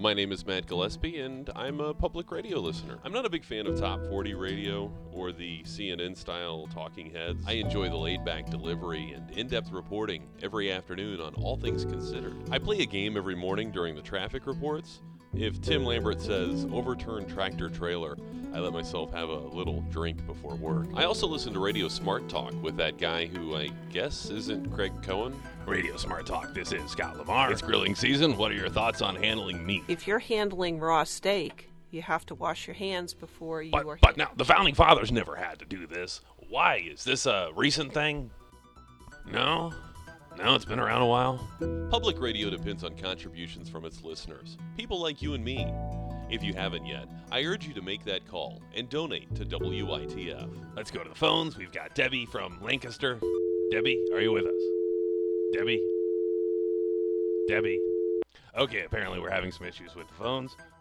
My name is Matt Gillespie, and I'm a public radio listener. I'm not a big fan of Top 40 radio or the CNN-style talking heads. I enjoy the laid-back delivery and in-depth reporting every afternoon on all things considered. I play a game every morning during the traffic reports. If Tim Lambert says, overturn tractor trailer, I let myself have a little drink before work. I also listen to Radio Smart Talk with that guy who I guess isn't Craig Cohen. Radio Smart Talk, this is Scott Lamar. It's grilling season. What are your thoughts on handling meat? If you're handling raw steak, you have to wash your hands before you are... But now, the Founding Fathers never had to do this. Why? Is this a recent thing? No, it's been around a while. Public radio depends on contributions from its listeners, people like you and me. If you haven't yet, I urge you to make that call and donate to WITF. Let's go to the phones. We've got Debbie from Lancaster. Debbie, are you with us? Debbie? Okay, apparently we're having some issues with the phones.